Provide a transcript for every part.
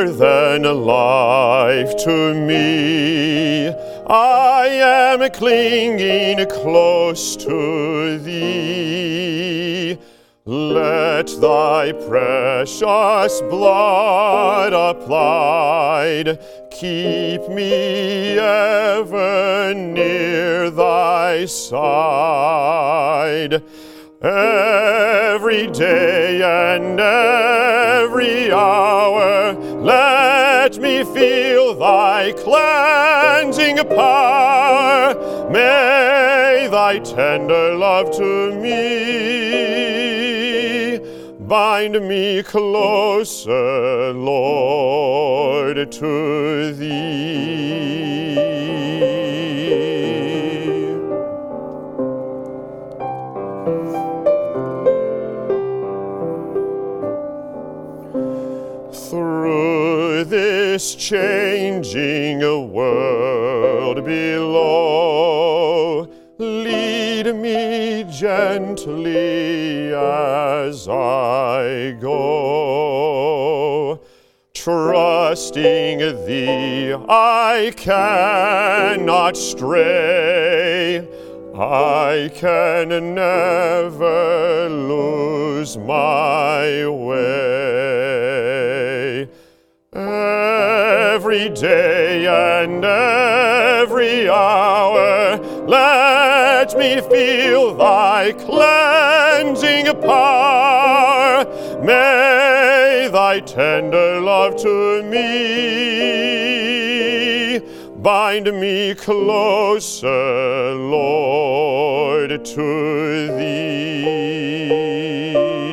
more than life to me. I am clinging close to Thee. Let Thy precious blood applied keep me ever near Thy side. Every day and every hour, let me feel Thy cleansing power. May Thy tender love to me bind me closer, Lord, to Thee. Through this changing world below, lead me gently as I go. Trusting Thee, I cannot stray. I can never lose my way. Every day and every hour, let me feel Thy cleansing power. May Thy tender love to me bind me closer, Lord, to Thee.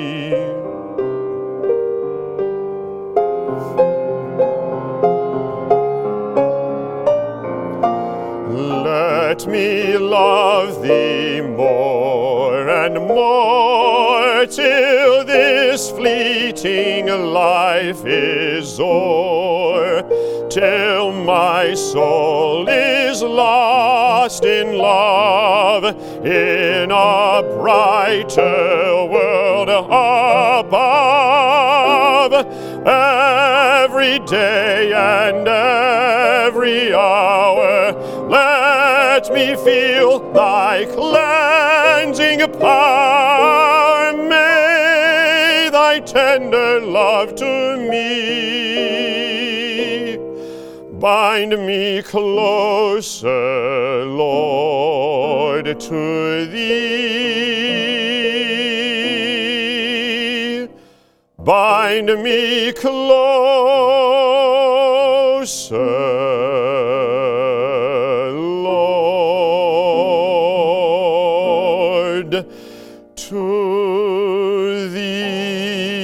Let me love Thee more and more till this fleeting life is o'er, till my soul is lost in love in a brighter world above. Every day and every hour, let me feel Thy cleansing power. May Thy tender love to me bind me closer, Lord, to Thee. Bind me closer, Lord, to Thee.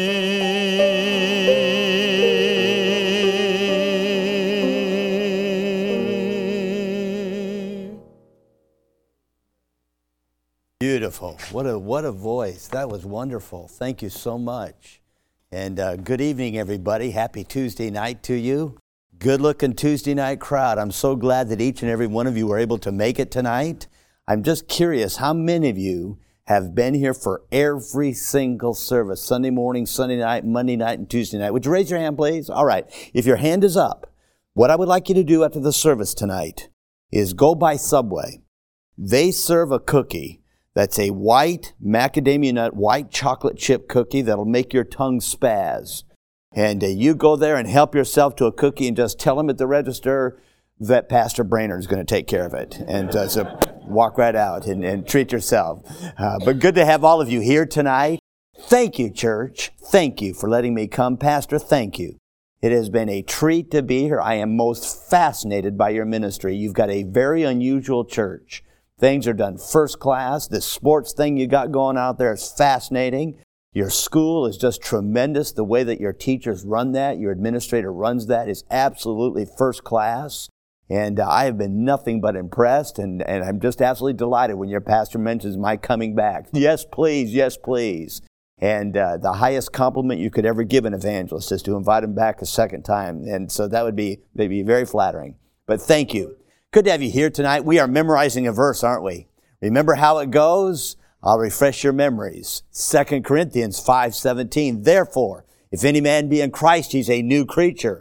Beautiful. What a voice. That was wonderful. Thank you so much. And good evening, everybody. Happy Tuesday night to you. Good-looking Tuesday night crowd. I'm so glad that each and every one of you were able to make it tonight. I'm just curious, how many of you have been here for every single service? Sunday morning, Sunday night, Monday night, and Tuesday night. Would you raise your hand, please? All right. If your hand is up, what I would like you to do after the service tonight is go by Subway. They serve a cookie that's a white macadamia nut, white chocolate chip cookie that'll make your tongue spaz. And you go there and help yourself to a cookie and just tell them at the register that Pastor Brainerd is going to take care of it. And so walk right out and treat yourself. But good to have all of you here tonight. Thank you, church. Thank you for letting me come. Pastor, thank you. It has been a treat to be here. I am most fascinated by your ministry. You've got a very unusual church. Things are done first class. This sports thing you got going out there is fascinating. Your school is just tremendous. The way that your teachers run that, your administrator runs that is absolutely first class. And I have been nothing but impressed, and I'm just absolutely delighted when your pastor mentions my coming back. Yes, please. Yes, please. And the highest compliment you could ever give an evangelist is to invite him back a second time. And so that would be very flattering. But thank you. Good to have you here tonight. We are memorizing a verse, aren't we? Remember how it goes? I'll refresh your memories. 2 Corinthians 5:17. Therefore, if any man be in Christ, he's a new creature.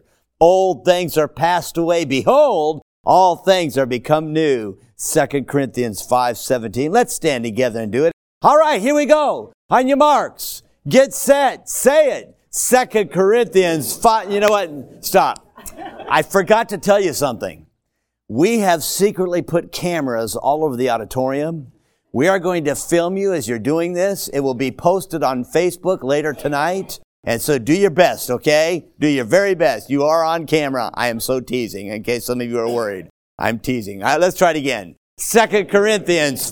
Old things are passed away. Behold, all things are become new. 2 Corinthians 5:17. Let's stand together and do it. All right, here we go. On your marks, get set, say it. 2 Corinthians 5. You know what? Stop. I forgot to tell you something. We have secretly put cameras all over the auditorium. We are going to film you as you're doing this. It will be posted on Facebook later tonight. And so do your best, okay? Do your very best. You are on camera. I am so teasing, in case some of you are worried. I'm teasing. All right, let's try it again. 2 Corinthians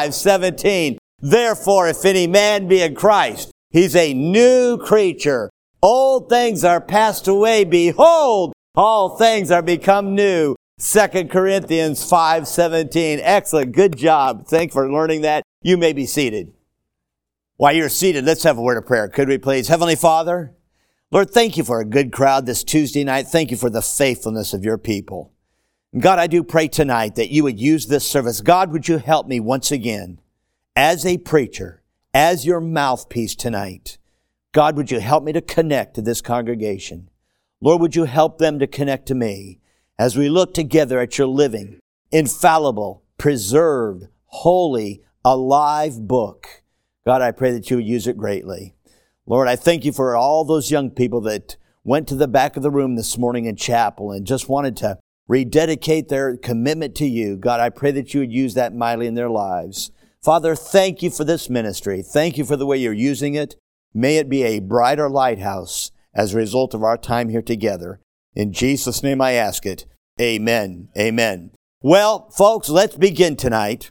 5:17. Therefore, if any man be in Christ, he's a new creature. Old things are passed away. Behold, all things are become new. 2 Corinthians 5:17. Excellent. Good job. Thanks for learning that. You may be seated. While you're seated, let's have a word of prayer. Could we please? Heavenly Father, Lord, thank you for a good crowd this Tuesday night. Thank you for the faithfulness of your people. And God, I do pray tonight that you would use this service. God, would you help me once again as a preacher, as your mouthpiece tonight? God, would you help me to connect to this congregation? Lord, would you help them to connect to me as we look together at your living, infallible, preserved, holy, alive book? God, I pray that you would use it greatly. Lord, I thank you for all those young people that went to the back of the room this morning in chapel and just wanted to rededicate their commitment to you. God, I pray that you would use that mightily in their lives. Father, thank you for this ministry. Thank you for the way you're using it. May it be a brighter lighthouse as a result of our time here together. In Jesus' name I ask it. Amen. Amen. Well, folks, let's begin tonight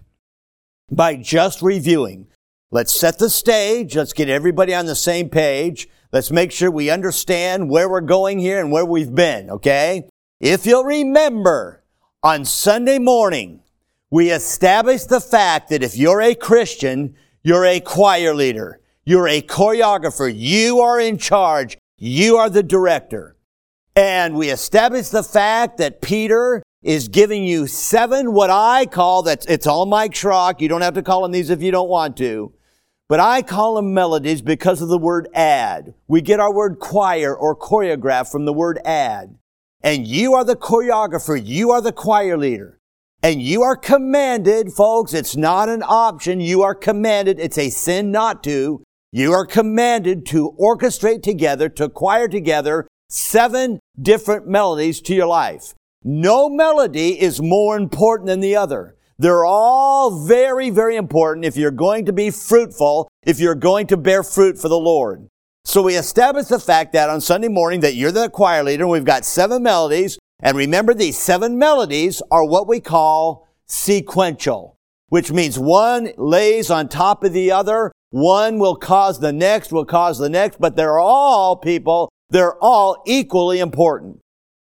by just reviewing. Let's set the stage. Let's get everybody on the same page. Let's make sure we understand where we're going here and where we've been, okay? If you'll remember, on Sunday morning, we established the fact that if you're a Christian, you're a choir leader. You're a choreographer. You are in charge. You are the director. And we established the fact that Peter is giving you 7, what I call, it's all Mike Schrock. You don't have to call them these if you don't want to. But I call them melodies because of the word add. We get our word choir or choreograph from the word add. And you are the choreographer. You are the choir leader. And you are commanded, folks, it's not an option. You are commanded. It's a sin not to. You are commanded to orchestrate together, to choir together 7 different melodies to your life. No melody is more important than the other. They're all very, very important if you're going to be fruitful, if you're going to bear fruit for the Lord. So we established the fact that on Sunday morning that you're the choir leader and we've got 7 melodies. And remember, these 7 melodies are what we call sequential, which means one lays on top of the other. One will cause the next, but they're all people, they're all equally important.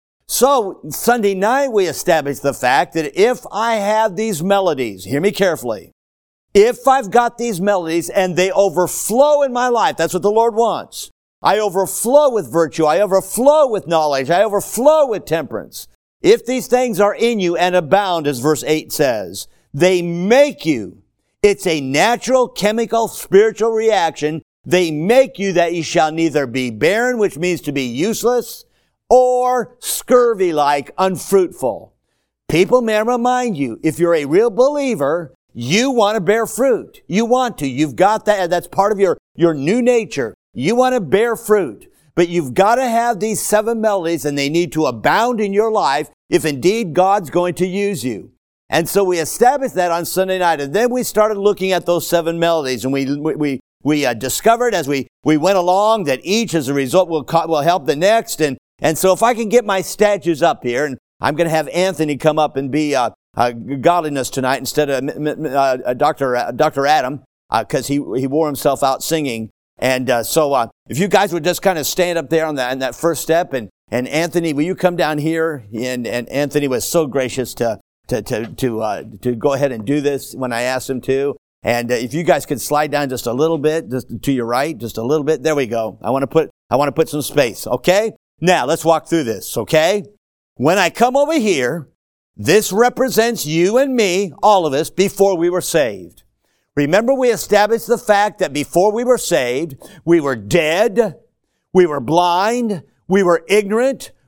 So Sunday night we established the fact that if I have these melodies, hear me carefully, if I've got these melodies and they overflow in my life, that's what the Lord wants. I overflow with virtue. I overflow with knowledge. I overflow with temperance. If these things are in you and abound, as verse 8 says, they make you. It's a natural, chemical, spiritual reaction. They make you that you shall neither be barren, which means to be useless, or scurvy-like, unfruitful. People may remind you, if you're a real believer, you want to bear fruit. You want to. You've got that. That's part of your new nature. You want to bear fruit. But you've got to have these 7 melodies, and they need to abound in your life if indeed God's going to use you. And so we established that on Sunday night, and then we started looking at those 7 melodies, and we discovered as we went along that each as a result will help the next. And so if I can get my statues up here, and I'm going to have Anthony come up and be godliness tonight instead of Dr. Adam, because he wore himself out singing. And so if you guys would just kind of stand up there on that first step, and Anthony, will you come down here? And Anthony was so gracious to go ahead and do this when I asked him to. And if you guys could slide down just a little bit, just to your right, just a little bit. There we go. I want to put some space. Okay. Now let's walk through this. Okay. When I come over here, this represents you and me, all of us, before we were saved. Remember, we established the fact that before we were saved, we were dead, we were blind, we were ignorant,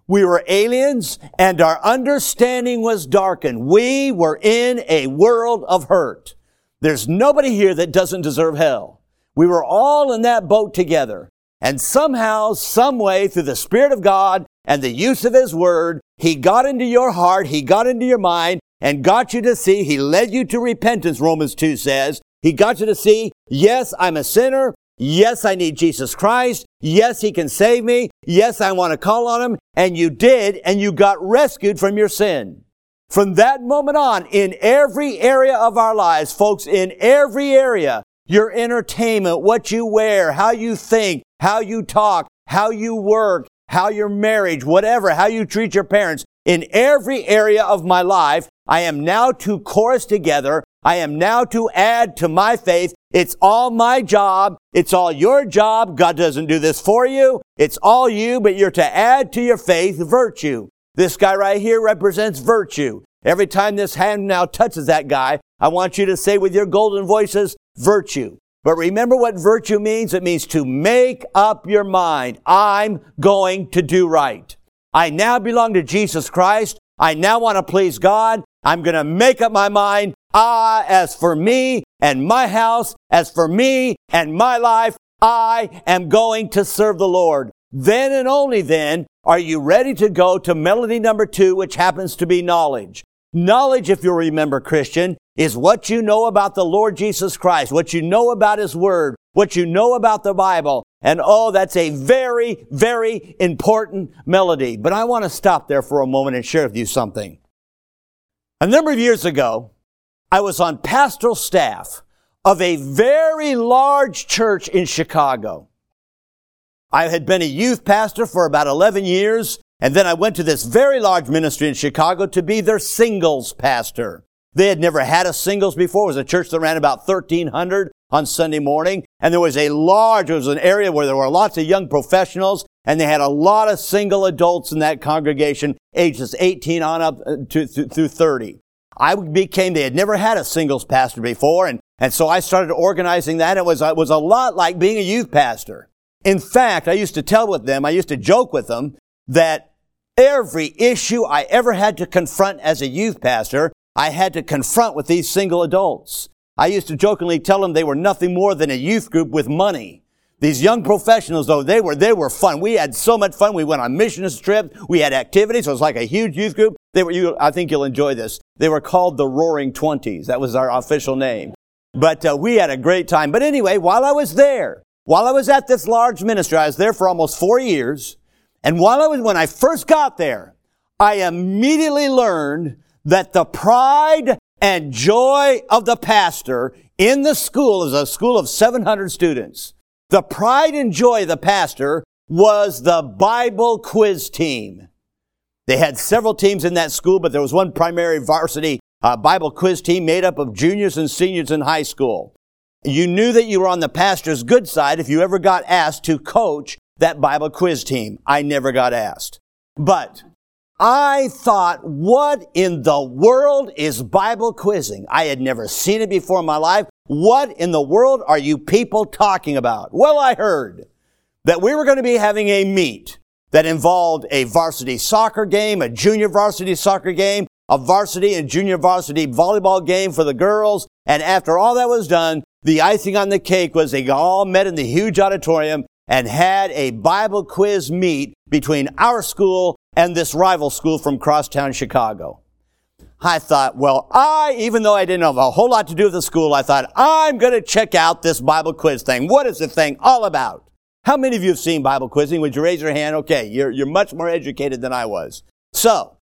We were aliens, and our understanding was darkened. We were in a world of hurt. There's nobody here that doesn't deserve hell. We were all in that boat together. And somehow, some way, through the Spirit of God and the use of His Word, He got into your heart, He got into your mind, and got you to see. He led you to repentance, Romans 2 says. He got you to see, yes, I'm a sinner. Yes, I need Jesus Christ. Yes, He can save me. Yes, I want to call on Him. And you did, and you got rescued from your sin. From that moment on, in every area of our lives, folks, in every area, your entertainment, what you wear, how you think, how you talk, how you work, how your marriage, whatever, how you treat your parents, in every area of my life, I am now to chorus together. I am now to add to my faith. It's all my job. It's all your job. God doesn't do this for you. It's all you, but you're to add to your faith virtue. This guy right here represents virtue. Every time this hand now touches that guy, I want you to say with your golden voices, virtue. But remember what virtue means? It means to make up your mind. I'm going to do right. I now belong to Jesus Christ. I now want to please God. I'm going to make up my mind. As for me and my house, as for me and my life, I am going to serve the Lord. Then and only then are you ready to go to melody number 2, which happens to be knowledge. Knowledge, if you'll remember, Christian, is what you know about the Lord Jesus Christ, what you know about His Word, what you know about the Bible. And oh, that's a very, very important melody. But I want to stop there for a moment and share with you something. A number of years ago, I was on pastoral staff of a very large church in Chicago. I had been a youth pastor for about 11 years, and then I went to this very large ministry in Chicago to be their singles pastor. They had never had a singles before. It was a church that ran about 1,300 on Sunday morning, and it was an area where there were lots of young professionals, and they had a lot of single adults in that congregation, ages 18 on up through 30. They had never had a singles pastor before, and so I started organizing that. It was a lot like being a youth pastor. In fact, I used to joke with them that every issue I ever had to confront as a youth pastor, I had to confront with these single adults. I used to jokingly tell them they were nothing more than a youth group with money. These young professionals, though, they were fun. We had so much fun. We went on missions trips. We had activities. It was like a huge youth group. I think you'll enjoy this. They were called the Roaring Twenties. That was our official name. But we had a great time. But anyway, while I was at this large ministry, I was there for almost 4 years. And when I first got there, I immediately learned that the pride and joy of the pastor in the school is a school of 700 students. The pride and joy of the pastor was the Bible quiz team. They had several teams in that school, but there was one primary varsity Bible quiz team made up of juniors and seniors in high school. You knew that you were on the pastor's good side if you ever got asked to coach that Bible quiz team. I never got asked. But I thought, what in the world is Bible quizzing? I had never seen it before in my life. What in the world are you people talking about? Well, I heard that we were going to be having a meet that involved a varsity soccer game, a junior varsity soccer game, a varsity and junior varsity volleyball game for the girls. And after all that was done, the icing on the cake was they all met in the huge auditorium and had a Bible quiz meet between our school and this rival school from crosstown Chicago. I thought, even though I didn't have a whole lot to do with the school, I thought, I'm going to check out this Bible quiz thing. What is the thing all about? How many of you have seen Bible quizzing? Would you raise your hand? Okay, you're much more educated than I was. So,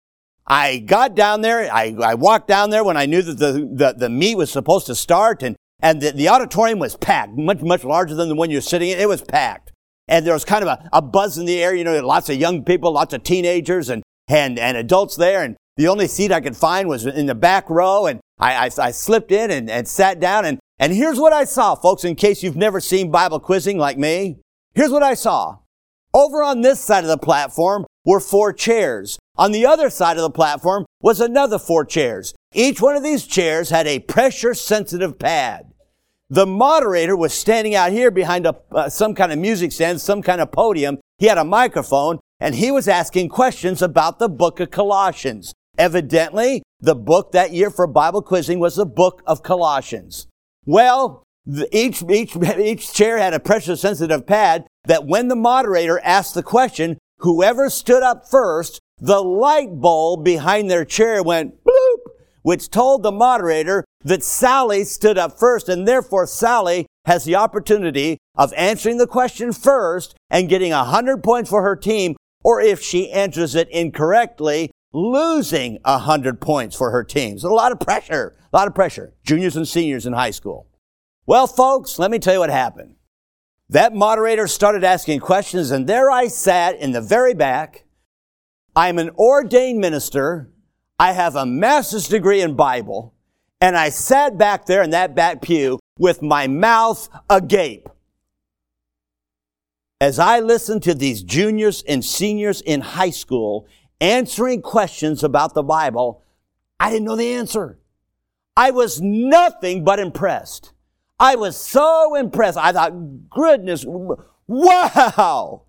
I got down there, I walked down there when I knew that the meet was supposed to start, and the auditorium was packed, much, much larger than the one you're sitting in. It was packed. And there was kind of a buzz in the air, lots of young people, lots of teenagers and adults there, and the only seat I could find was in the back row, and I slipped in and sat down, and here's what I saw, folks, in case you've never seen Bible quizzing like me. Here's what I saw. Over on this side of the platform were 4 chairs. On the other side of the platform was another 4 chairs. Each one of these chairs had a pressure-sensitive pad. The moderator was standing out here behind some kind of music stand, some kind of podium. He had a microphone, and he was asking questions about the book of Colossians. Evidently, the book that year for Bible quizzing was the book of Colossians. Well, each chair had a pressure-sensitive pad that when the moderator asked the question, whoever stood up first, the light bulb behind their chair went bloop, which told the moderator that Sally stood up first, and therefore Sally has the opportunity of answering the question first and getting 100 points for her team, or if she answers it incorrectly, losing 100 points for her team. So a lot of pressure. Juniors and seniors in high school. Well, folks, let me tell you what happened. That moderator started asking questions, and there I sat in the very back. I'm an ordained minister. I have a master's degree in Bible, and I sat back there in that back pew with my mouth agape. As I listened to these juniors and seniors in high school answering questions about the Bible, I didn't know the answer. I was nothing but impressed. I was so impressed. I thought, goodness, wow,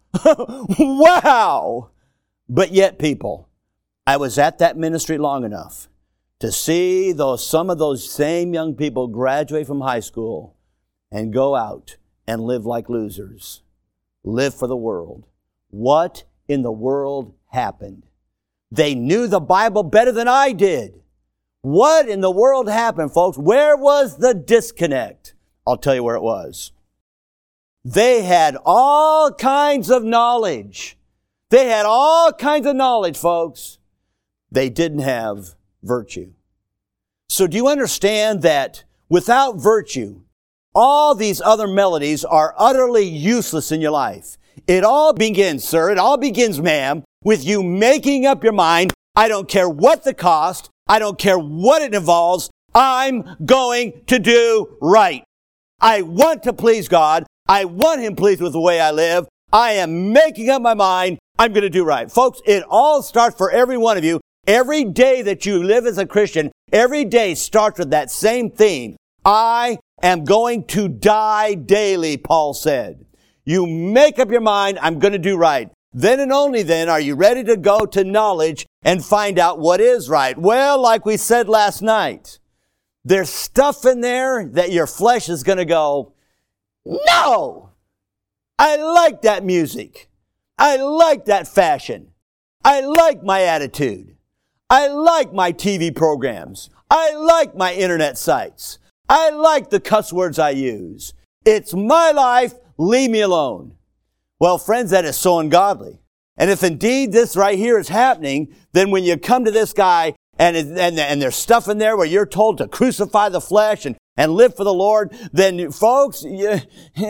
wow. But yet, people, I was at that ministry long enough to see some of those same young people graduate from high school and go out and live like losers, live for the world. What in the world happened? They knew the Bible better than I did. What in the world happened, folks? Where was the disconnect? I'll tell you where it was. They had all kinds of knowledge. They had all kinds of knowledge, folks. They didn't have virtue. So do you understand that without virtue, all these other melodies are utterly useless in your life? It all begins, sir, it all begins, ma'am, with you making up your mind. I don't care what the cost. I don't care what it involves. I'm going to do right. I want to please God. I want Him pleased with the way I live. I am making up my mind. I'm going to do right. Folks, it all starts for every one of you. Every day that you live as a Christian, every day starts with that same theme. I am going to die daily, Paul said. You make up your mind, I'm going to do right. Then and only then are you ready to go to knowledge and find out what is right. Well, like we said last night, there's stuff in there that your flesh is going to go, no! I like that music. I like that fashion. I like my attitude. I like my TV programs. I like my internet sites. I like the cuss words I use. It's my life. Leave me alone. Well, friends, that is so ungodly. And if indeed this right here is happening, then when you come to this guy and there's stuff in there where you're told to crucify the flesh and live for the Lord, then folks, you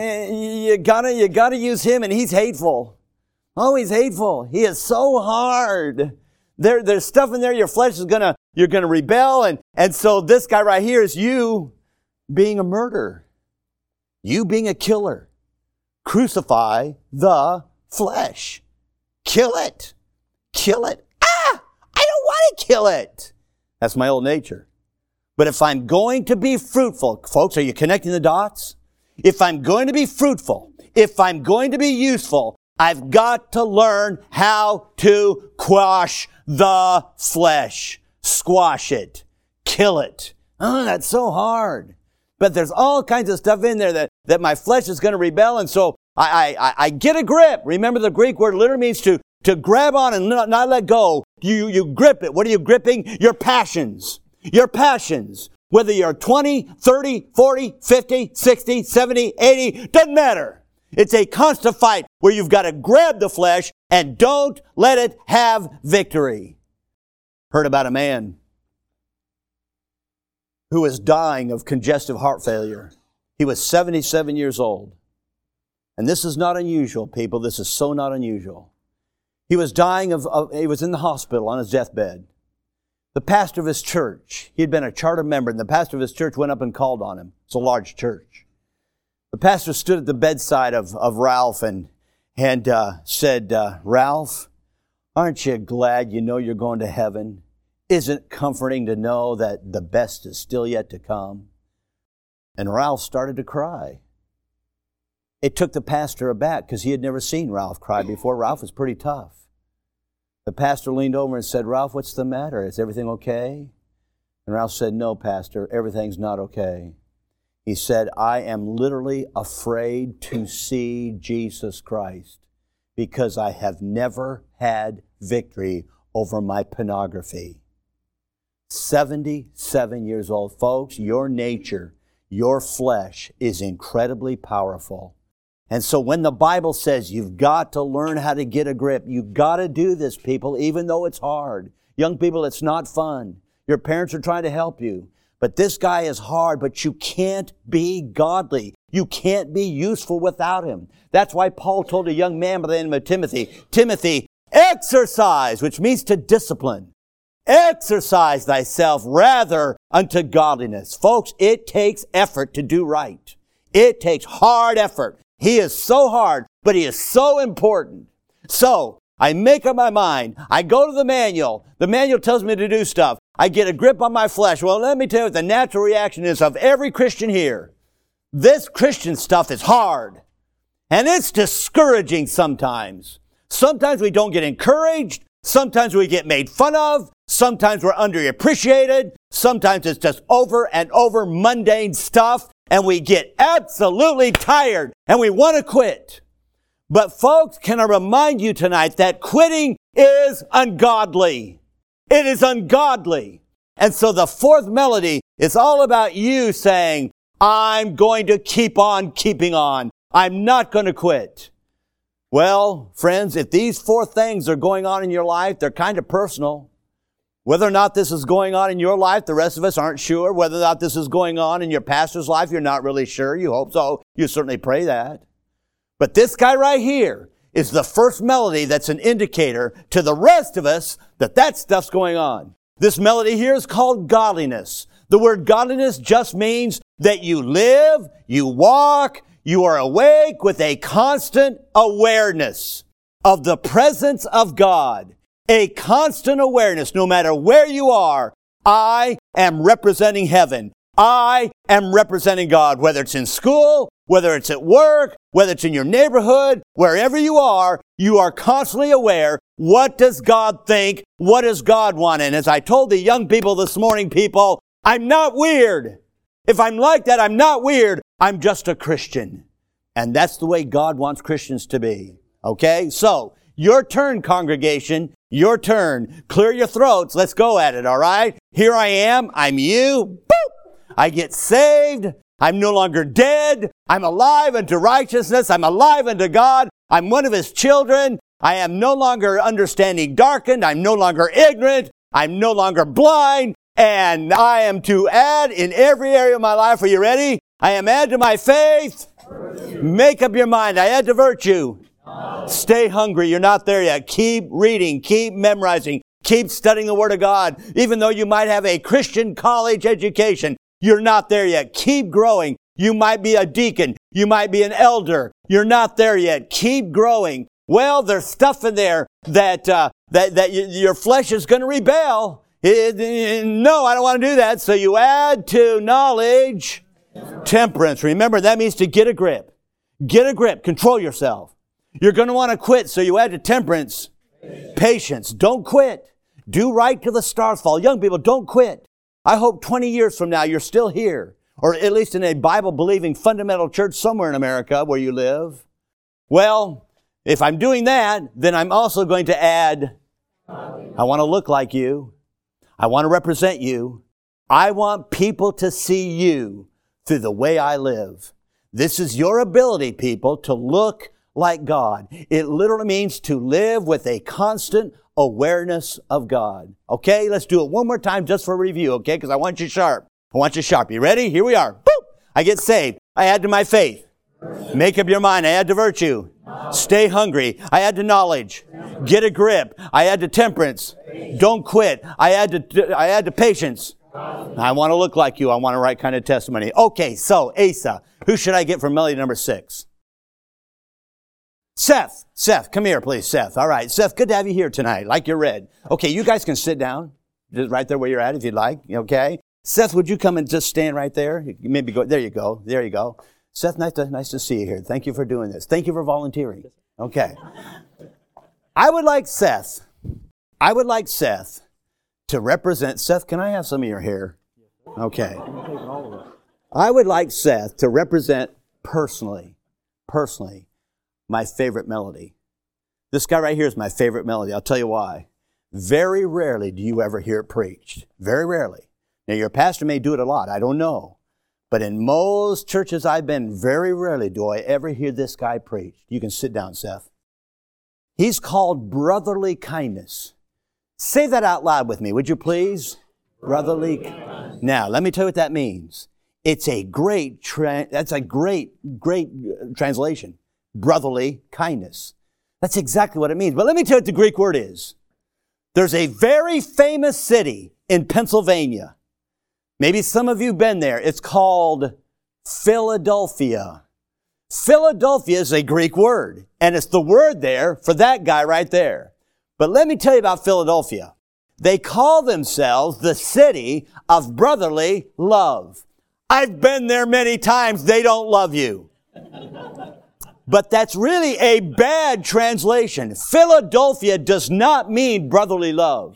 gotta use him, and he's hateful. Oh, he's hateful. He is so hard. There's stuff in there your flesh is you're gonna rebel, and so this guy right here is you being a murderer. You being a killer. Crucify the flesh. Kill it. Kill it. I don't want to kill it. That's my old nature. But if I'm going to be fruitful, folks, are you connecting the dots? If I'm going to be fruitful, if I'm going to be useful, I've got to learn how to quash the flesh. Squash it. Kill it. Oh, that's so hard. But there's all kinds of stuff in there that my flesh is going to rebel, and so I get a grip. Remember, the Greek word literally means to grab on and not let go. You grip it. What are you gripping? Your passions. Your passions. Whether you're 20, 30, 40, 50, 60, 70, 80, doesn't matter. It's a constant fight where you've got to grab the flesh and don't let it have victory. Heard about a man who was dying of congestive heart failure. He was 77 years old. And this is not unusual, people. This is so not unusual. He was dying he was in the hospital on his deathbed. The pastor of his church, he had been a charter member, and the pastor of his church went up and called on him. It's a large church. The pastor stood at the bedside of Ralph and said, Ralph, aren't you glad you know you're going to heaven? Isn't it comforting to know that the best is still yet to come? And Ralph started to cry. It took the pastor aback because he had never seen Ralph cry before. Ralph was pretty tough. The pastor leaned over and said, Ralph, what's the matter? Is everything okay? And Ralph said, no, Pastor, everything's not okay. He said, I am literally afraid to see Jesus Christ because I have never had victory over my pornography. 77 years old. Folks, your nature, your flesh is incredibly powerful. And so when the Bible says you've got to learn how to get a grip, you've got to do this, people, even though it's hard. Young people, it's not fun. Your parents are trying to help you. But this guy is hard, but you can't be godly. You can't be useful without him. That's why Paul told a young man by the name of Timothy, exercise, which means to discipline. Exercise thyself rather unto godliness. Folks, it takes effort to do right. It takes hard effort. He is so hard, but he is so important. So, I make up my mind. I go to the manual. The manual tells me to do stuff. I get a grip on my flesh. Well, let me tell you what the natural reaction is of every Christian here. This Christian stuff is hard. And it's discouraging sometimes. Sometimes we don't get encouraged. Sometimes we get made fun of. Sometimes we're underappreciated. Sometimes it's just over and over mundane stuff. And we get absolutely tired. And we want to quit. But folks, can I remind you tonight that quitting is ungodly. It is ungodly. And so the fourth melody is all about you saying, I'm going to keep on keeping on. I'm not going to quit. Well, friends, if these four things are going on in your life, they're kind of personal. Whether or not this is going on in your life, the rest of us aren't sure. Whether or not this is going on in your pastor's life, you're not really sure. You hope so. You certainly pray that. But this guy right here is the first melody that's an indicator to the rest of us that stuff's going on. This melody here is called godliness. The word godliness just means that you live, you walk, you are awake with a constant awareness of the presence of God. A constant awareness, no matter where you are, I am representing heaven. I am representing God, whether it's in school, whether it's at work, whether it's in your neighborhood, wherever you are constantly aware, what does God think? What does God want? And as I told the young people this morning, people, I'm not weird. If I'm like that, I'm not weird. I'm just a Christian. And that's the way God wants Christians to be. Okay? So, your turn, congregation. Your turn. Clear your throats. Let's go at it, all right? Here I am. I'm you. Boop! I get saved. I'm no longer dead. I'm alive unto righteousness. I'm alive unto God. I'm one of His children. I am no longer understanding darkened. I'm no longer ignorant. I'm no longer blind. And I am to add in every area of my life. Are you ready? I am add to my faith. Virtue. Make up your mind. I add to virtue. Stay hungry. You're not there yet. Keep reading. Keep memorizing. Keep studying the Word of God. Even though you might have a Christian college education, you're not there yet. Keep growing. You might be a deacon. You might be an elder. You're not there yet. Keep growing. Well, there's stuff in there that your flesh is going to rebel. No, I don't want to do that. So you add to knowledge temperance. Remember, that means to get a grip. Get a grip. Control yourself. You're going to want to quit, so you add to temperance patience. Don't quit. Do right till the stars fall. Young people, don't quit. I hope 20 years from now you're still here, or at least in a Bible-believing fundamental church somewhere in America where you live. Well, if I'm doing that, then I'm also going to add, I want to look like you. I want to represent you. I want people to see you through the way I live. This is your ability, people, to look like God. It literally means to live with a constant awareness of God. Okay, let's do it one more time just for review, okay? Because I want you sharp. I want you sharp. You ready? Here we are. Boop! I get saved. I add to my faith. Make up your mind. I add to virtue. Stay hungry. I add to knowledge. Get a grip. I add to temperance. Don't quit. I add to patience. I want to look like you. I want the right kind of testimony. Okay, so Asa. Who should I get for melody number 6? Seth, come here, please, Seth. All right, Seth, good to have you here tonight, like you're red. Okay, you guys can sit down, just right there where you're at if you'd like, okay? Seth, would you come and just stand right there? Maybe go, there you go. Seth, nice to see you here. Thank you for doing this. Thank you for volunteering. Okay. I would like Seth I would like Seth to represent. Seth, can I have some of your hair? Okay. I would like Seth to represent personally, my favorite melody. This guy right here is my favorite melody. I'll tell you why. Very rarely do you ever hear it preached. Very rarely. Now, your pastor may do it a lot. I don't know. But in most churches I've been, very rarely do I ever hear this guy preach. You can sit down, Seth. He's called brotherly kindness. Say that out loud with me, would you please? Brotherly kindness. Now, let me tell you what that means. It's a great translation. Brotherly kindness. That's exactly what it means. But let me tell you what the Greek word is. There's a very famous city in Pennsylvania. Maybe some of you have been there. It's called Philadelphia. Philadelphia is a Greek word, and it's the word there for that guy right there. But let me tell you about Philadelphia. They call themselves the city of brotherly love. I've been there many times. They don't love you. But that's really a bad translation. Philadelphia does not mean brotherly love.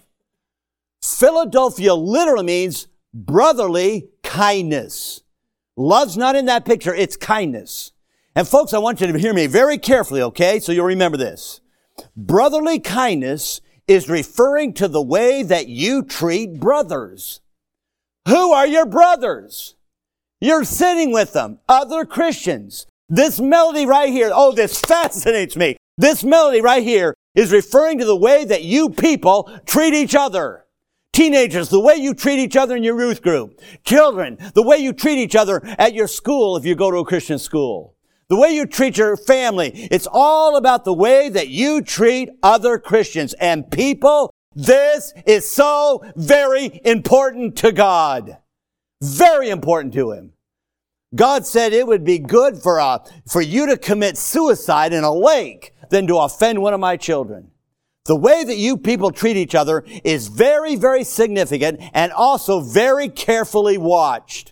Philadelphia literally means brotherly kindness. Love's not in that picture, it's kindness. And folks, I want you to hear me very carefully, okay? So you'll remember this. Brotherly kindness is referring to the way that you treat brothers. Who are your brothers? You're sitting with them, other Christians. This melody right here, oh, this fascinates me. This melody right here is referring to the way that you people treat each other. Teenagers, the way you treat each other in your youth group. Children, the way you treat each other at your school if you go to a Christian school. The way you treat your family. It's all about the way that you treat other Christians. And people, this is so very important to God. Very important to Him. God said it would be good for you to commit suicide in a lake than to offend one of my children. The way that you people treat each other is very, very significant and also very carefully watched.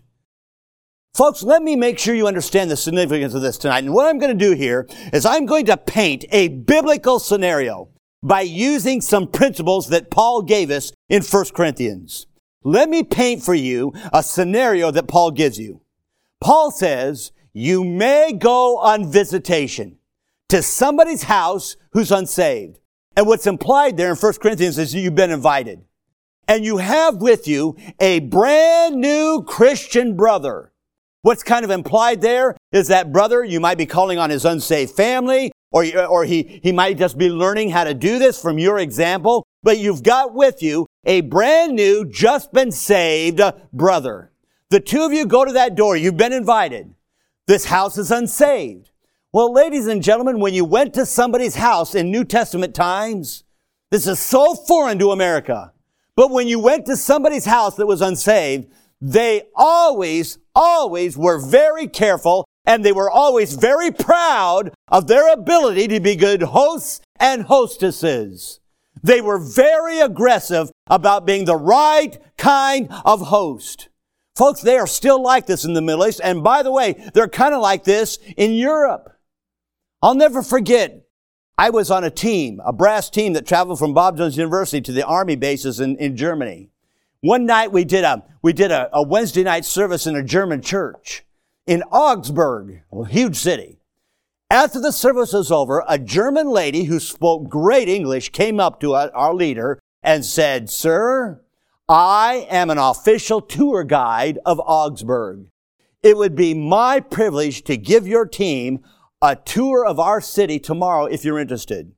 Folks, let me make sure you understand the significance of this tonight. And what I'm going to do here is I'm going to paint a biblical scenario by using some principles that Paul gave us in 1 Corinthians. Let me paint for you a scenario that Paul gives you. Paul says, you may go on visitation to somebody's house who's unsaved. And what's implied there in 1 Corinthians is you've been invited. And you have with you a brand new Christian brother. What's kind of implied there is that brother, you might be calling on his unsaved family, or he might just be learning how to do this from your example. But you've got with you a brand new, just been saved brother. The two of you go to that door. You've been invited. This house is unsaved. Well, ladies and gentlemen, when you went to somebody's house in New Testament times, this is so foreign to America. But when you went to somebody's house that was unsaved, they always were very careful, and they were always very proud of their ability to be good hosts and hostesses. They were very aggressive about being the right kind of host. Folks, they are still like this in the Middle East, and by the way, they're kind of like this in Europe. I'll never forget, I was on a brass team that traveled from Bob Jones University to the army bases in Germany. One night we did a Wednesday night service in a German church in Augsburg, a huge city. After the service was over, a German lady who spoke great English came up to our leader and said, "Sir, I am an official tour guide of Augsburg. It would be my privilege to give your team a tour of our city tomorrow if you're interested."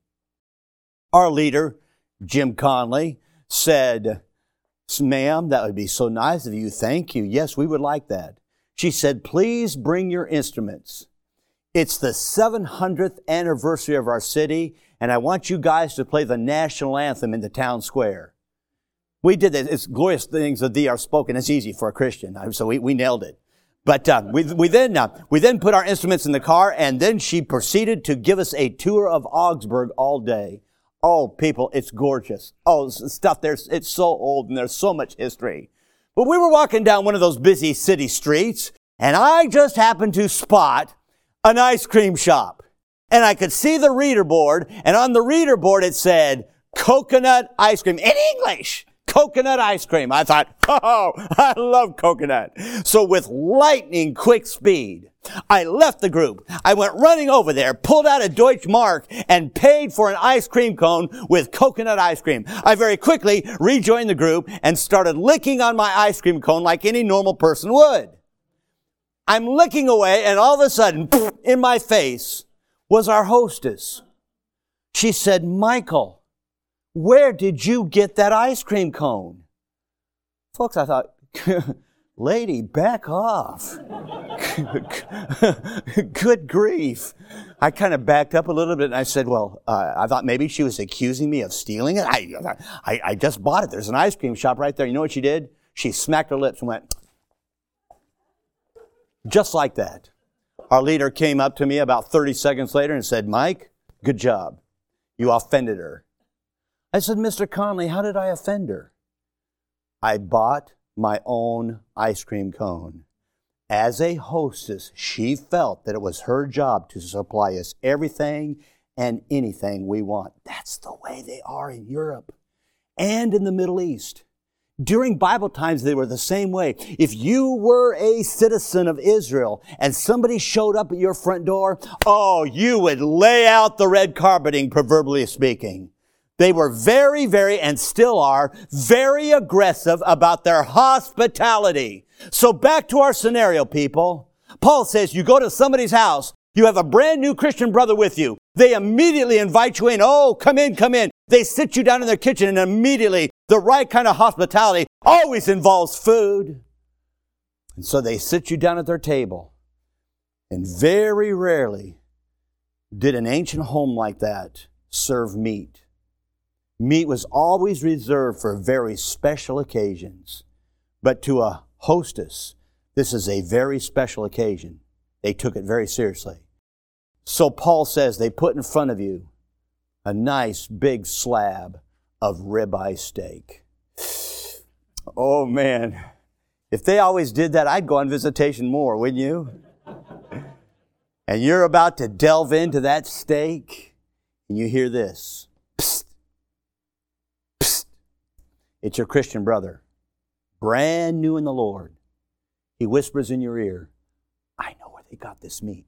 Our leader, Jim Conley, said, "Ma'am, that would be so nice of you. Thank you. Yes, we would like that." She said, "Please bring your instruments. It's the 700th anniversary of our city, and I want you guys to play the national anthem in the town square." We did that. It's glorious things of thee are spoken. It's easy for a Christian, so we nailed it. But we then put our instruments in the car, and then she proceeded to give us a tour of Augsburg all day. Oh, people, it's gorgeous. Oh, stuff there, it's so old, and there's so much history. But we were walking down one of those busy city streets, and I just happened to spot an ice cream shop. And I could see the reader board, and on the reader board it said, coconut ice cream. In English, coconut ice cream. I thought, oh, I love coconut. So with lightning quick speed, I left the group. I went running over there, pulled out a Deutsche Mark, and paid for an ice cream cone with coconut ice cream. I very quickly rejoined the group and started licking on my ice cream cone like any normal person would. I'm licking away, and all of a sudden, in my face was our hostess. She said, Michael, where did you get that ice cream cone? Folks, I thought, lady, back off. Good grief. I kind of backed up a little bit and I said, well, I thought maybe she was accusing me of stealing it. I just bought it. There's an ice cream shop right there. You know what she did? She smacked her lips and went, just like that. Our leader came up to me about 30 seconds later and said, Mike, good job. You offended her. I said, Mr. Conley, how did I offend her? I bought my own ice cream cone. As a hostess, she felt that it was her job to supply us everything and anything we want. That's the way they are in Europe and in the Middle East. During Bible times, they were the same way. If you were a citizen of Israel and somebody showed up at your front door, oh, you would lay out the red carpeting, proverbially speaking. They were very, and still are, very aggressive about their hospitality. So back to our scenario, people. Paul says you go to somebody's house, you have a brand new Christian brother with you. They immediately invite you in. Oh, come in, come in. They sit you down in their kitchen and immediately the right kind of hospitality always involves food. And so they sit you down at their table. And very rarely did an ancient home like that serve meat. Meat was always reserved for very special occasions. But to a hostess, this is a very special occasion. They took it very seriously. So Paul says they put in front of you a nice big slab of ribeye steak. Oh man, if they always did that, I'd go on visitation more, wouldn't you? And you're about to delve into that steak, and you hear this. Psst. Psst. It's your Christian brother, brand new in the Lord. He whispers in your ear, I know where they got this meat.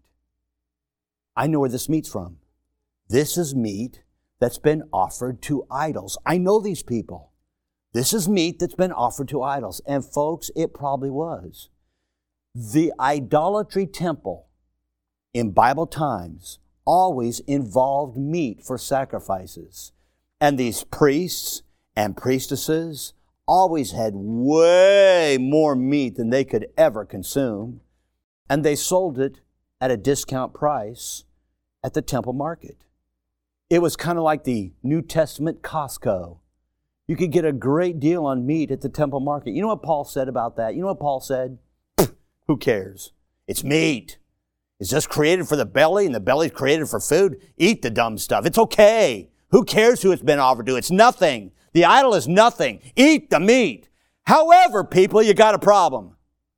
I know where this meat's from. This is meat that's been offered to idols. I know these people. This is meat that's been offered to idols. And folks, it probably was. The idolatry temple in Bible times always involved meat for sacrifices. And these priests and priestesses always had way more meat than they could ever consume. And they sold it at a discount price at the temple market. It was kind of like the New Testament Costco. You could get a great deal on meat at the temple market. You know what Paul said about that? You know what Paul said? Who cares? It's meat. It's just created for the belly, and the belly's created for food. Eat the dumb stuff. It's okay. Who cares who it's been offered to? It's nothing. The idol is nothing. Eat the meat. However, people, you got a problem.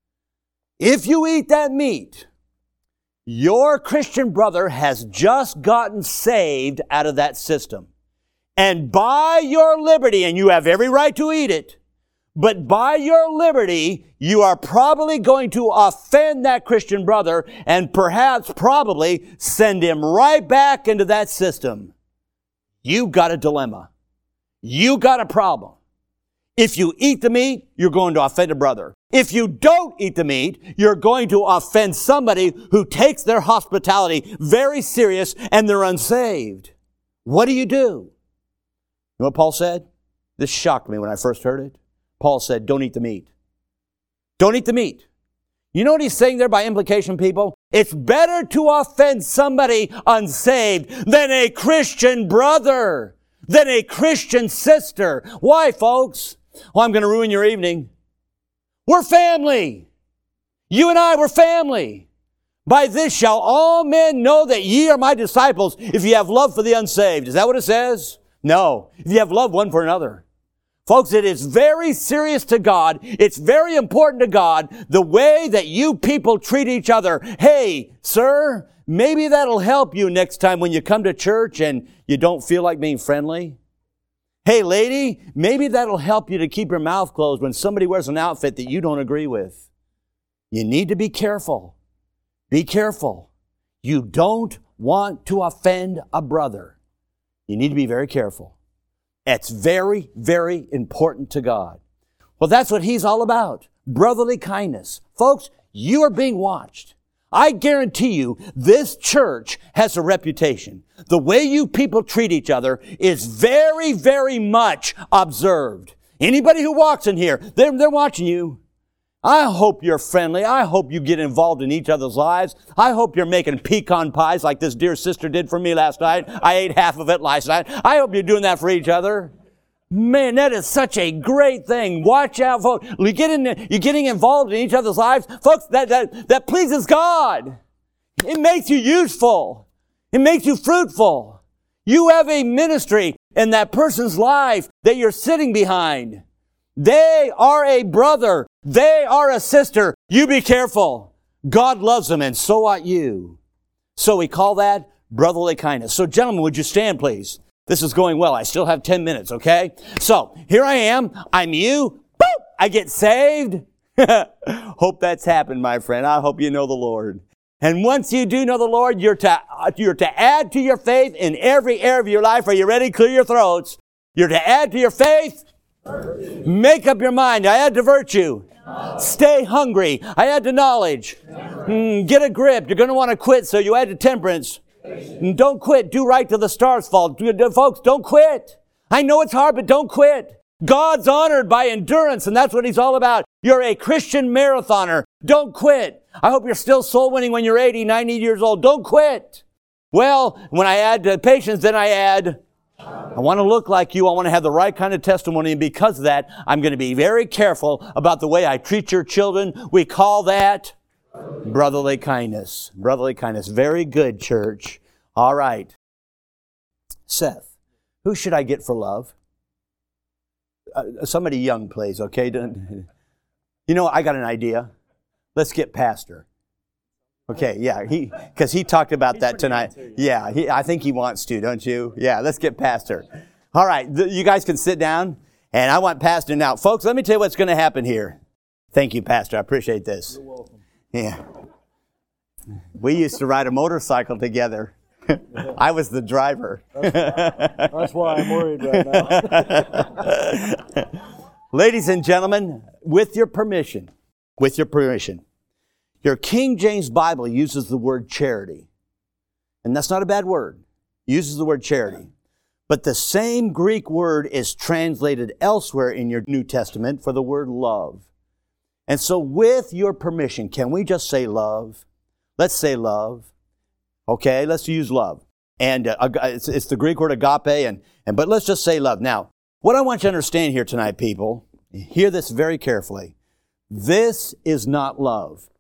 If you eat that meat, your Christian brother has just gotten saved out of that system. And by your liberty, and you have every right to eat it, but by your liberty, you are probably going to offend that Christian brother and perhaps probably send him right back into that system. You got a dilemma. You got a problem. If you eat the meat, you're going to offend a brother. If you don't eat the meat, you're going to offend somebody who takes their hospitality very serious and they're unsaved. What do? You know what Paul said? This shocked me when I first heard it. Paul said, don't eat the meat. Don't eat the meat. You know what he's saying there by implication, people? It's better to offend somebody unsaved than a Christian brother, than a Christian sister. Why, folks? Well, I'm going to ruin your evening. We're family. You and I, we're family. By this shall all men know that ye are my disciples, if ye have love for the unsaved. Is that what it says? No. If you have love one for another. Folks, it is very serious to God. It's very important to God, the way that you people treat each other. Hey, sir, maybe that'll help you next time when you come to church and you don't feel like being friendly. Hey, lady, maybe that'll help you to keep your mouth closed when somebody wears an outfit that you don't agree with. You need to be careful. Be careful. You don't want to offend a brother. You need to be very careful. It's very, very important to God. Well, that's what He's all about. Brotherly kindness. Folks, you are being watched. I guarantee you, this church has a reputation. The way you people treat each other is very, very much observed. Anybody who walks in here, they're watching you. I hope you're friendly. I hope you get involved in each other's lives. I hope you're making pecan pies like this dear sister did for me last night. I ate half of it last night. I hope you're doing that for each other. Man, that is such a great thing. Watch out, folks. You're getting involved in each other's lives. Folks, that pleases God. It makes you useful. It makes you fruitful. You have a ministry in that person's life that you're sitting behind. They are a brother. They are a sister. You be careful. God loves them, and so ought you. So we call that brotherly kindness. So gentlemen, would you stand, please? This is going well. I still have 10 minutes, okay? So here I am. I'm you. Boop! I get saved. Hope that's happened, my friend. I hope you know the Lord. And once you do know the Lord, you're to add to your faith in every area of your life. Are you ready? Clear your throats. You're to add to your faith. Make up your mind. I add to virtue. Stay hungry. I add to knowledge. Get a grip. You're going to want to quit, so you add to temperance. Don't quit. Do right till the stars fall. Folks, don't quit. I know it's hard, but don't quit. God's honored by endurance, and that's what He's all about. You're a Christian marathoner. Don't quit. I hope you're still soul winning when you're 80, 90 years old. Don't quit. Well, when I add patience, then I add, I want to look like you. I want to have the right kind of testimony. And because of that, I'm going to be very careful about the way I treat your children. We call that brotherly kindness. Brotherly kindness. Very good, church. All right. Seth, who should I get for love? Somebody young, please, okay? You know, I got an idea. Let's get Pastor. Okay, yeah, because he talked about that tonight. Yeah, I think he wants to, don't you? Yeah, let's get Pastor. All right, you guys can sit down, and I want Pastor now. Folks, let me tell you what's going to happen here. Thank you, Pastor. I appreciate this. You're welcome. Yeah. We used to ride a motorcycle together. I was the driver. That's why I'm worried right now. Ladies and gentlemen, with your permission, your King James Bible uses the word charity. And that's not a bad word. It uses the word charity. But the same Greek word is translated elsewhere in your New Testament for the word love. And so with your permission, can we just say love? Let's say love. Okay, let's use love. And it's the Greek word agape, but let's just say love. Now, what I want you to understand here tonight, people, hear this very carefully. This is not love.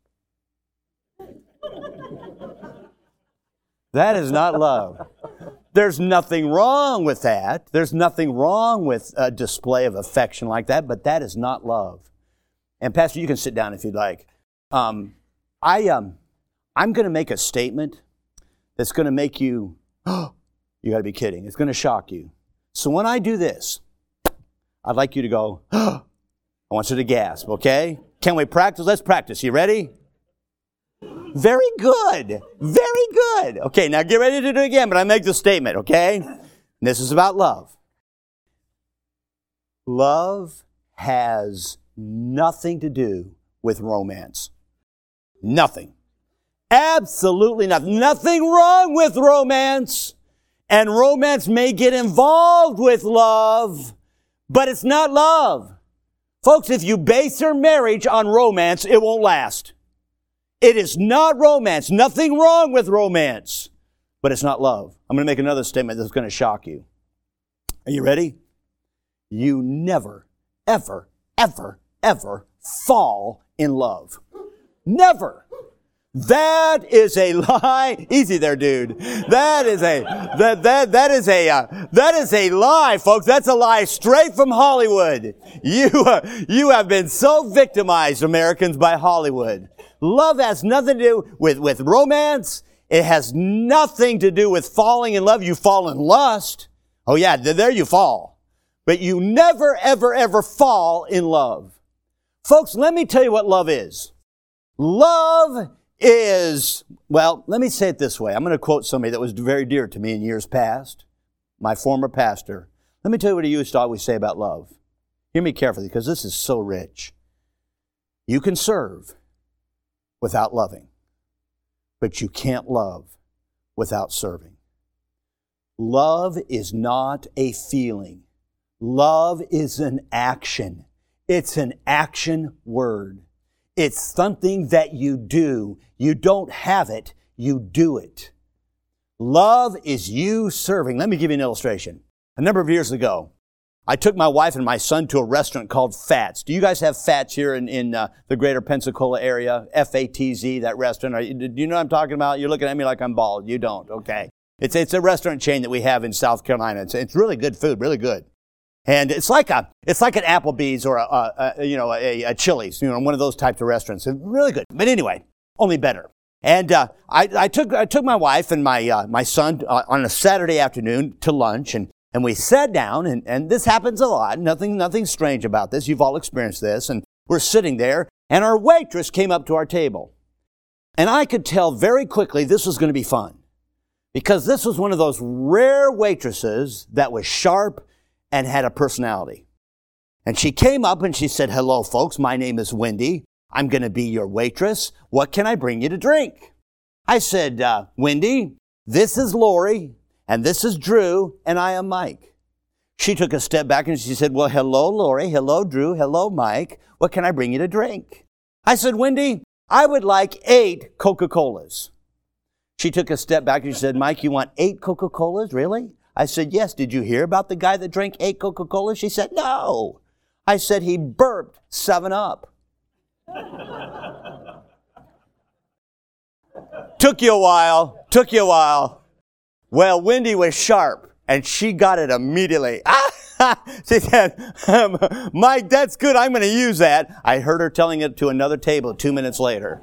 That is not love. There's nothing wrong with that. There's nothing wrong with a display of affection like that, but that is not love. And Pastor, you can sit down if you'd like. I'm going to make a statement that's going to make you, you got to be kidding. It's going to shock you. So when I do this, I'd like you to go, I want you to gasp, okay? Can we practice? Let's practice. You ready? Very good. Very good. Okay, now get ready to do it again, but I make the statement, okay? And this is about love. Love has nothing to do with romance. Nothing. Absolutely nothing. Nothing wrong with romance. And romance may get involved with love, but it's not love. Folks, if you base your marriage on romance, it won't last. It is not romance. Nothing wrong with romance, but it's not love. I'm going to make another statement that's going to shock you. Are you ready? You never, ever, ever, ever fall in love. Never. That is a lie. Easy there, dude. That is a lie, folks. That's a lie straight from Hollywood. You have been so victimized, Americans, by Hollywood. Love has nothing to do with romance. It has nothing to do with falling in love. You fall in lust. Oh yeah, there you fall. but you never, ever, ever fall in love. Folks, let me tell you what love is. Love is, well, let me say it this way. I'm going to quote somebody that was very dear to me in years past, my former pastor. Let me tell you what he used to always say about love. Hear me carefully, because this is so rich. You can serve without loving, but you can't love without serving. Love is not a feeling. Love is an action. It's an action word. It's something that you do. You don't have it, you do it. Love is you serving. Let me give you an illustration. A number of years ago, I took my wife and my son to a restaurant called Fats. Do you guys have Fats here in the greater Pensacola area? F-A-T-Z, that restaurant. Do you know what I'm talking about? You're looking at me like I'm bald. You don't, okay. It's a restaurant chain that we have in South Carolina. It's really good food, really good. And it's like an Applebee's or a Chili's, one of those types of restaurants. It's really good. But anyway, only better. And I took my wife and my son on a Saturday afternoon to lunch, and we sat down, and this happens a lot. Nothing strange about this. You've all experienced this. And we're sitting there, and our waitress came up to our table. And I could tell very quickly this was going to be fun, because this was one of those rare waitresses that was sharp and had a personality. And she came up and she said, "Hello, folks. My name is Wendy. I'm going to be your waitress. What can I bring you to drink?" I said, "Wendy, this is Lori, and this is Drew, and I am Mike." She took a step back and she said, "Well, hello, Lori. Hello, Drew. Hello, Mike. What can I bring you to drink?" I said, "Wendy, I would like 8 Coca-Colas." She took a step back and she said, "Mike, you want 8 Coca-Colas? Really?" I said, "Yes. Did you hear about the guy that drank 8 Coca-Colas?" She said, "No." I said, "He burped 7-Up. Took you a while. Well, Wendy was sharp, and she got it immediately. She said, "Mike, that's good. I'm going to use that." I heard her telling it to another table 2 minutes later.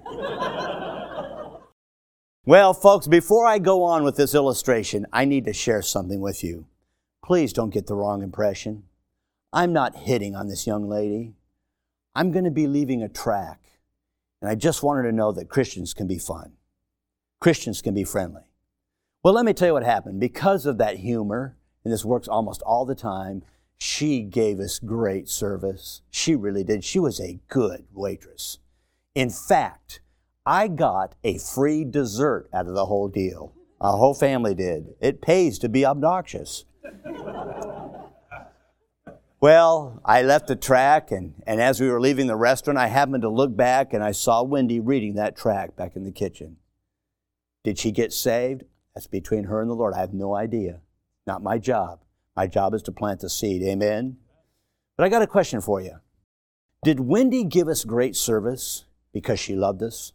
Well, folks, before I go on with this illustration, I need to share something with you. Please don't get the wrong impression. I'm not hitting on this young lady. I'm going to be leaving a track. And I just want her to know that Christians can be fun. Christians can be friendly. Well, let me tell you what happened. Because of that humor, and this works almost all the time, she gave us great service. She really did. She was a good waitress. In fact, I got a free dessert out of the whole deal. Our whole family did. It pays to be obnoxious. Well, I left the track, and as we were leaving the restaurant, I happened to look back, and I saw Wendy reading that track back in the kitchen. Did she get saved? That's between her and the Lord. I have no idea. Not my job. My job is to plant the seed. Amen? But I got a question for you. Did Wendy give us great service because she loved us?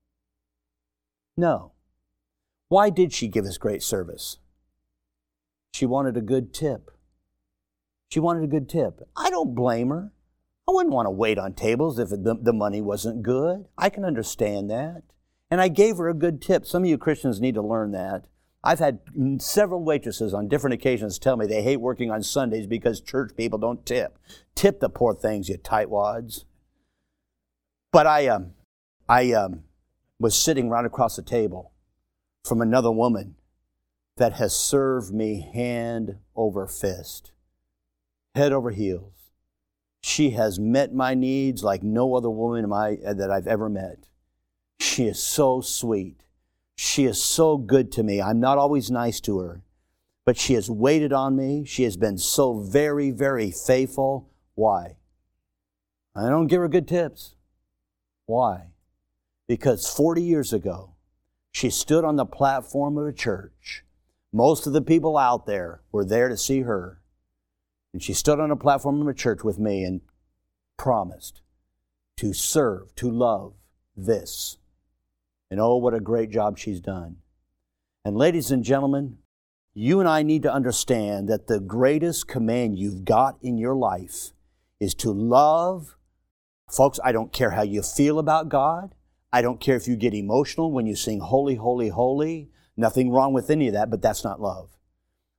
No. Why did she give us great service? She wanted a good tip. She wanted a good tip. I don't blame her. I wouldn't want to wait on tables if the money wasn't good. I can understand that. And I gave her a good tip. Some of you Christians need to learn that. I've had several waitresses on different occasions tell me they hate working on Sundays because church people don't tip. Tip the poor things, you tightwads. But I was sitting right across the table from another woman that has served me hand over fist, head over heels. She has met my needs like no other woman that I've ever met. She is so sweet. She is so good to me. I'm not always nice to her, but she has waited on me. She has been so very, very faithful. Why? I don't give her good tips. Why? Because 40 years ago, she stood on the platform of a church. Most of the people out there were there to see her. And she stood on a platform of a church with me and promised to serve, to love this. And oh, what a great job she's done. And ladies and gentlemen, you and I need to understand that the greatest command you've got in your life is to love. Folks, I don't care how you feel about God. I don't care if you get emotional when you sing holy, holy, holy. Nothing wrong with any of that, but that's not love.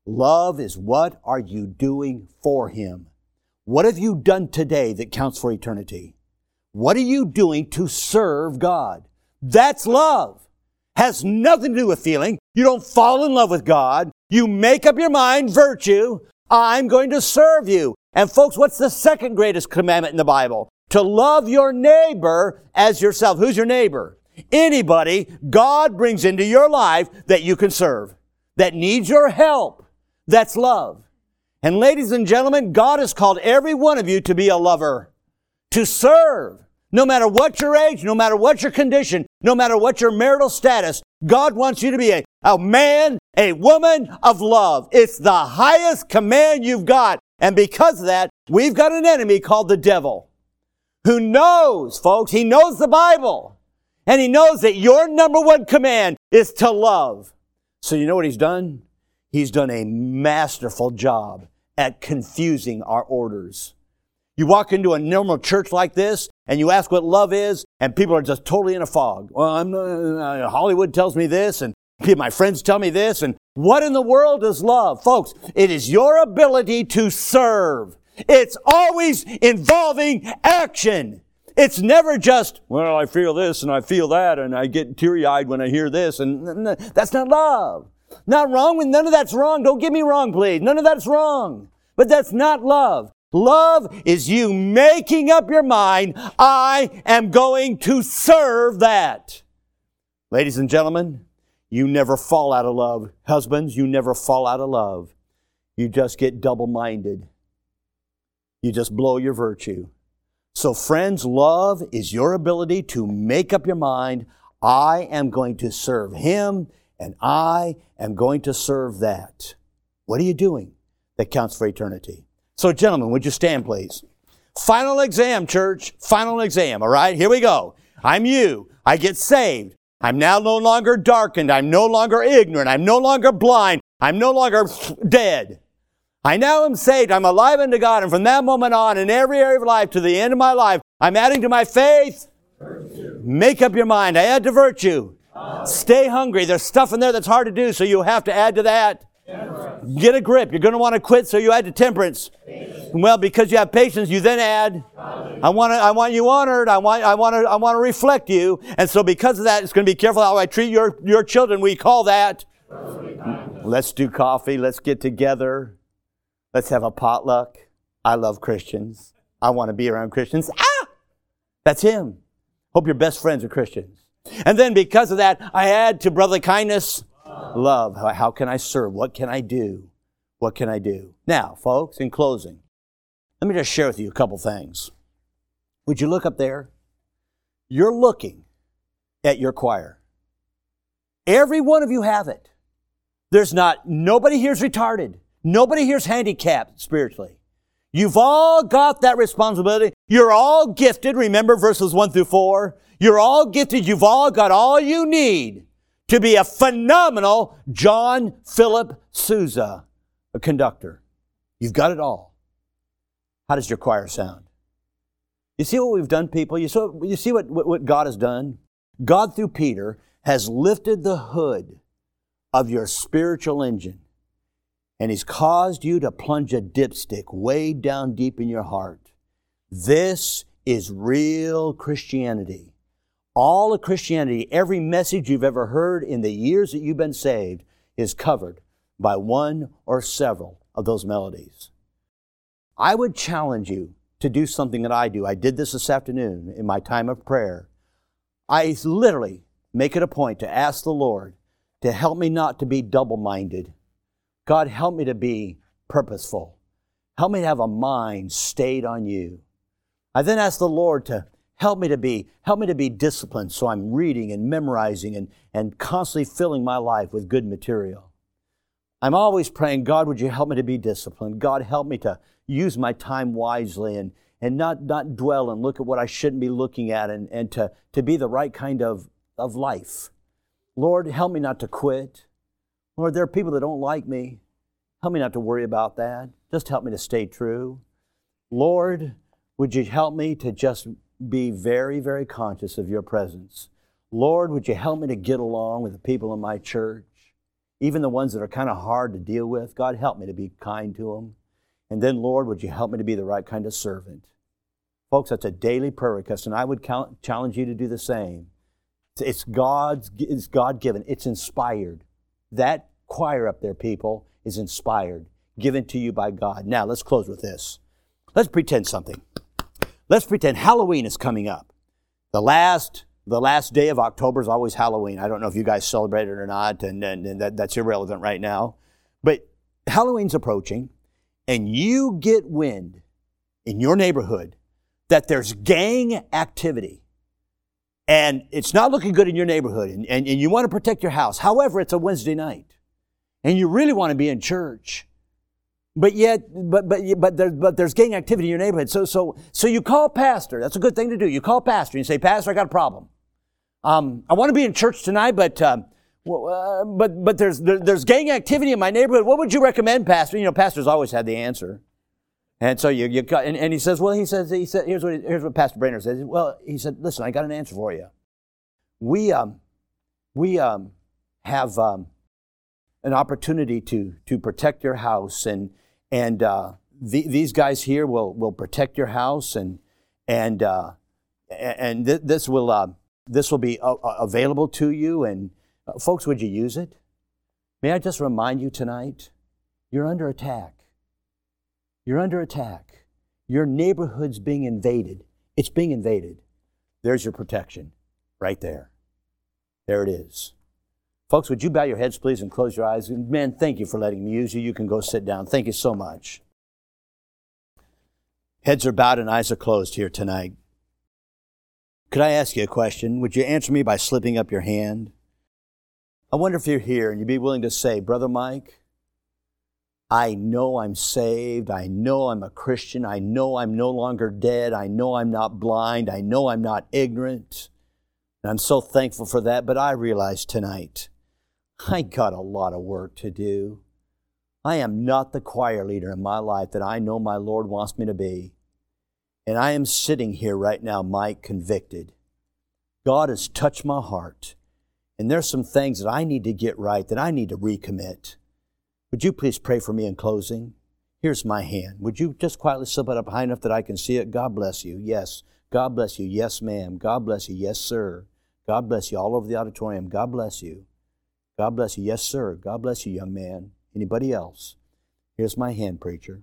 Love is what are you doing for Him? What have you done today that counts for eternity? What are you doing to serve God? That's love. Has nothing to do with feeling. You don't fall in love with God. You make up your mind, virtue, I'm going to serve you. And folks, what's the second greatest commandment in the Bible? To love your neighbor as yourself. Who's your neighbor? Anybody God brings into your life that you can serve, that needs your help. That's love. And ladies and gentlemen, God has called every one of you to be a lover, to serve. No matter what your age, no matter what your condition, no matter what your marital status, God wants you to be a man, a woman of love. It's the highest command you've got. And because of that, we've got an enemy called the devil, who knows, folks, he knows the Bible. And he knows that your number one command is to love. So you know what he's done? He's done a masterful job at confusing our orders. You walk into a normal church like this, and you ask what love is, and people are just totally in a fog. Well, Hollywood tells me this, and my friends tell me this, and what in the world is love? Folks, it is your ability to serve. It's always involving action. It's never just, well, I feel this, and I feel that, and I get teary-eyed when I hear this, and that's not love. Not wrong, none of that's wrong. Don't get me wrong, please. None of that's wrong. But that's not love. Love is you making up your mind, I am going to serve that. Ladies and gentlemen, you never fall out of love. Husbands, you never fall out of love. You just get double-minded. You just blow your virtue. So friends, love is your ability to make up your mind, I am going to serve Him, and I am going to serve that. What are you doing that counts for eternity? So gentlemen, would you stand, please? Final exam, church. Final exam, all right? Here we go. I'm you. I get saved. I'm now no longer darkened. I'm no longer ignorant. I'm no longer blind. I'm no longer dead. I now am saved. I'm alive unto God. And from that moment on, in every area of life, to the end of my life, I'm adding to my faith. Virtue. Make up your mind. I add to virtue. Stay hungry. There's stuff in there that's hard to do, so you have to add to that. Temperance. Get a grip. You're going to want to quit, so you add to temperance. Patience. Well, because you have patience, you then add. I want you honored. I want to reflect you. And so because of that, it's going to be careful how I treat your children. We call that. Let's do coffee. Let's get together. Let's have a potluck. I love Christians. I want to be around Christians. That's him. Hope your best friends are Christians. And then because of that, I add to brotherly kindness, love. How can I serve? What can I do? What can I do? Now, folks, in closing, let me just share with you a couple things. Would you look up there? You're looking at your choir. Every one of you have it. Nobody here's retarded. Nobody here's handicapped spiritually. You've all got that responsibility. You're all gifted. Remember verses 1 through 4. You're all gifted. You've all got all you need to be a phenomenal John Philip Sousa, a conductor. You've got it all. How does your choir sound? You see what we've done, people? You see what God has done? God, through Peter, has lifted the hood of your spiritual engine, and He's caused you to plunge a dipstick way down deep in your heart. This is real Christianity. All of Christianity, every message you've ever heard in the years that you've been saved is covered by one or several of those melodies. I would challenge you to do something that I do. I did this afternoon in my time of prayer. I literally make it a point to ask the Lord to help me not to be double-minded. God, help me to be purposeful. Help me to have a mind stayed on you. I then ask the Lord to help me to be disciplined, so I'm reading and memorizing and constantly filling my life with good material. I'm always praying, God, would you help me to be disciplined? God, help me to use my time wisely and not dwell and look at what I shouldn't be looking at and to be the right kind of life. Lord, help me not to quit. Lord, there are people that don't like me. Help me not to worry about that. Just help me to stay true. Lord, would you help me to just be very, very conscious of your presence. Lord, would you help me to get along with the people in my church? even the ones that are kind of hard to deal with. God, help me to be kind to them. And then, Lord, would you help me to be the right kind of servant? Folks, that's a daily prayer request, and I would challenge you to do the same. It's God-given. It's inspired. That choir up there, people, is inspired, given to you by God. Now, let's close with this. Let's pretend something. Let's pretend Halloween is coming up. The last day of October is always Halloween. I don't know if you guys celebrate it or not, and that's irrelevant right now. But Halloween's approaching, and you get wind in your neighborhood that there's gang activity. And it's not looking good in your neighborhood, and you want to protect your house. However, it's a Wednesday night, and you really want to be in church. But there's gang activity in your neighborhood. So you call pastor. That's a good thing to do. You call pastor and you say, Pastor, I got a problem. I want to be in church tonight, but there's gang activity in my neighborhood. What would you recommend, Pastor? You know, pastors always had the answer. And so and he says, here's what Pastor Brainerd says. Well, he said, listen, I got an answer for you. We have an opportunity to protect your house, and these guys here will protect your house, and this will be available to you. And folks, would you use it? May I just remind you tonight, you're under attack. You're under attack. Your neighborhood's being invaded. It's being invaded. There's your protection right there. There it is. Folks, would you bow your heads, please, and close your eyes? And man, thank you for letting me use you. You can go sit down. Thank you so much. Heads are bowed and eyes are closed here tonight. Could I ask you a question? Would you answer me by slipping up your hand? I wonder if you're here and you'd be willing to say, Brother Mike, I know I'm saved. I know I'm a Christian. I know I'm no longer dead. I know I'm not blind. I know I'm not ignorant. And I'm so thankful for that. But I realize tonight, I got a lot of work to do. I am not the choir leader in my life that I know my Lord wants me to be. And I am sitting here right now, Mike, convicted. God has touched my heart. And there's some things that I need to get right, that I need to recommit. Would you please pray for me in closing? Here's my hand. Would you just quietly slip it up high enough that I can see it? God bless you. Yes. God bless you. Yes, ma'am. God bless you. Yes, sir. God bless you all over the auditorium. God bless you. God bless you. Yes, sir. God bless you, young man. Anybody else? Here's my hand, preacher.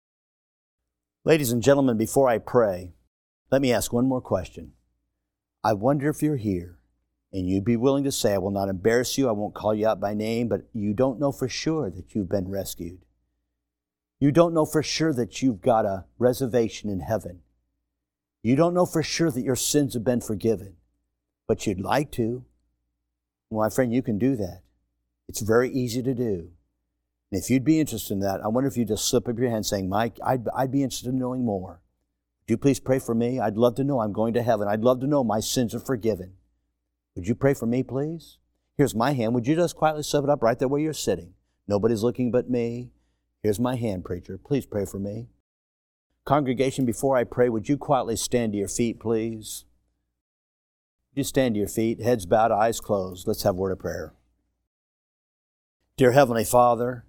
Ladies and gentlemen, before I pray, let me ask one more question. I wonder if you're here and you'd be willing to say, I will not embarrass you, I won't call you out by name, but you don't know for sure that you've been rescued. You don't know for sure that you've got a reservation in heaven. You don't know for sure that your sins have been forgiven, but you'd like to. Well, my friend, you can do that. It's very easy to do. And if you'd be interested in that, I wonder if you'd just slip up your hand saying, Mike, I'd be interested in knowing more. Would you please pray for me? I'd love to know I'm going to heaven. I'd love to know my sins are forgiven. Would you pray for me, please? Here's my hand. Would you just quietly slip it up right there where you're sitting? Nobody's looking but me. Here's my hand, preacher. Please pray for me. Congregation, before I pray, would you quietly stand to your feet, please? Would you stand to your feet, heads bowed, eyes closed. Let's have a word of prayer. Dear Heavenly Father,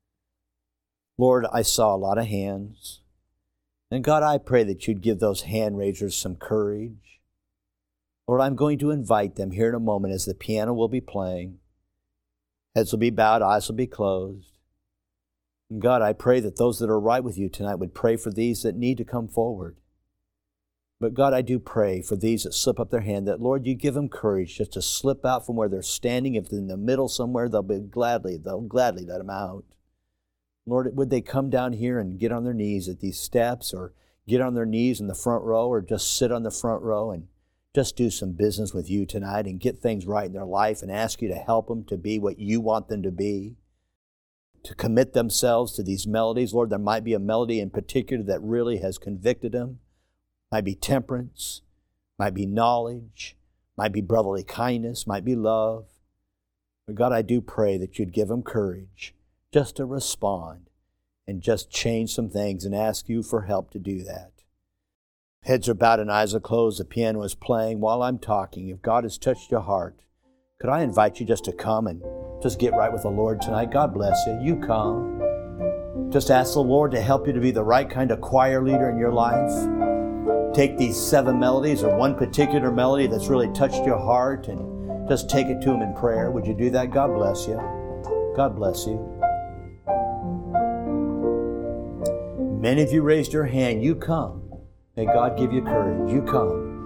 Lord, I saw a lot of hands. And God, I pray that you'd give those hand raisers some courage. Lord, I'm going to invite them here in a moment as the piano will be playing. Heads will be bowed, eyes will be closed. And God, I pray that those that are right with you tonight would pray for these that need to come forward. But God, I do pray for these that slip up their hand, that, Lord, you give them courage just to slip out from where they're standing. If they're in the middle somewhere, they'll gladly let them out. Lord, would they come down here and get on their knees at these steps, or get on their knees in the front row, or just sit on the front row and just do some business with you tonight and get things right in their life and ask you to help them to be what you want them to be, to commit themselves to these melodies. Lord, there might be a melody in particular that really has convicted them. Might be temperance, might be knowledge, might be brotherly kindness, might be love. But God, I do pray that you'd give them courage just to respond and just change some things and ask you for help to do that. Heads are bowed and eyes are closed. The piano is playing while I'm talking. If God has touched your heart, could I invite you just to come and just get right with the Lord tonight. God bless you. You come. Just ask the Lord to help you to be the right kind of choir leader in your life. Take these 7 melodies or one particular melody that's really touched your heart and just take it to Him in prayer. Would you do that? God bless you. God bless you. Many of you raised your hand. You come. May God give you courage. You come.